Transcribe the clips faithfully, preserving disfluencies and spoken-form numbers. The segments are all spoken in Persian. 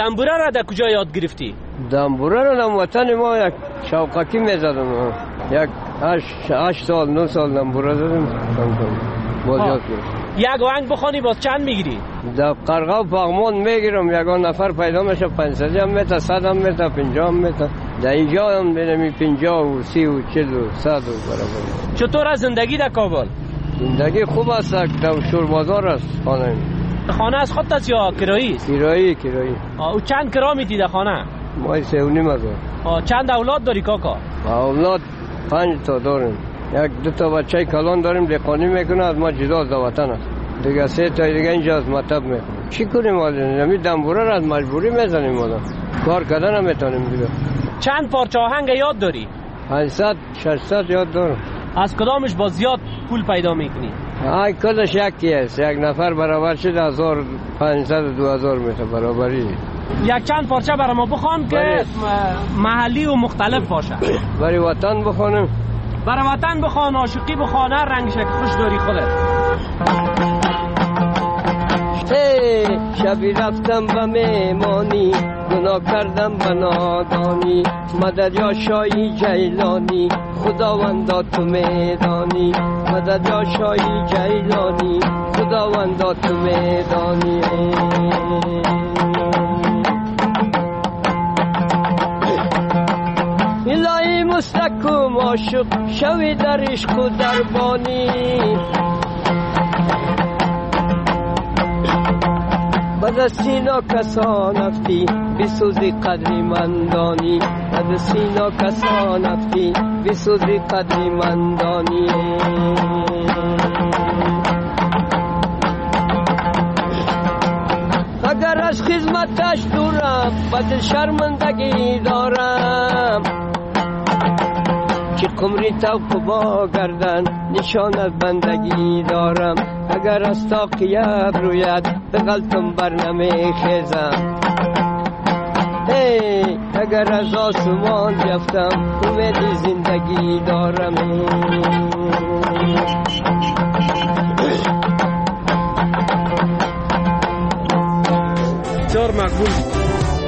دنبوره را در کجا یاد گرفتی؟ دنبوره را در وطن ما یک شوقکی میزدم. یک هشت هشت سال نه سال دنبوره زدم. باز یاد گرفتم. یک آهنگ بخوانی باز چند میگیری؟ در قرقه و پغمان میگیرم. یکان نفر پیدا میشه پنجصدی هم میته، صد هم میته، پنجاه هم میته. در اینجا هم بینمی پنجاه و سی و چل و صد و برابر. چطور از زندگی در کابل؟ زندگی خوب است. در شور بازار است خانه. خانه از خودت است یا کرایی است؟ کرایی کرایی. او چند کرا میدی در خانه؟ ما سه و نیم هزار. چند اولاد داری کاکا؟ اولاد پنج تا داریم. یک دو تا بچه کلان داریم دهقانی میکنه، از ما جدا از وطن است. دیگه سه تا دیگه اینجا از مطب میکنه. چی کنیم آدم؟ نمی دنبوره را از مجبوری میزنیم آدم. کار کردن هم میتونیم دیگه. چند پارچه آهنگ یاد داری؟ پانصد ششصد یاد دارم. از کدامش با زیاد پول پیدا میکنی؟ های کلش یکی است. یک نفر برابر شد هزار پانصد و دو هزار میشه برابری. یک چند پارچه برای ما بخوان که محلی و مختلف باشه. برای وطن بخوانم. برای وطن بخوان، عاشقی بخوان، هر رنگش که خوش داری خودت. ای شبی رفتم به میمانی، گناه کردم به نادانی. مدد یا شاهی جیلانی، خداوندا تو میدانی. مدد یا شاهی جیلانی، خداوندا تو میدانی. الهی مستقیم عاشق شوی در عشق و دربانی. بد سینا کسان افتی بسوزی قدری مندانی. بد سینا کسان افتی بسوزی قدری مندانی. اگر از خدمتش دورم بد شرمندگی دارم. که قمری توق با گردن نشان از بندگی دارم. اگر از تاقیه روید به غلطم بر نمی خیزم. ای اگر از آسمان یفتم امید زندگی دارم. بسیار مقبول.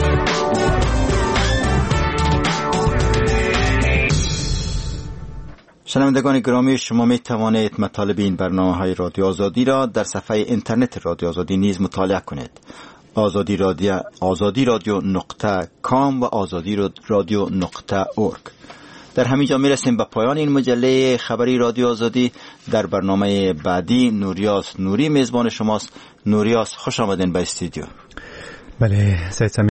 شنوندگان گرامی، شما می توانید مطالب این برنامه های رادیو آزادی را در صفحه اینترنت رادیو آزادی نیز مطالعه کنید. آزادی رادیو آزادی رادیو نقطه کام و آزادی رادیو نقطه اورگ. در همینجا می رسیم به پایان این مجله خبری رادیو آزادی. در برنامه بعدی نوریاس نوری میزبان شماست. نوریاس خوش آمدین به استودیو. بله سید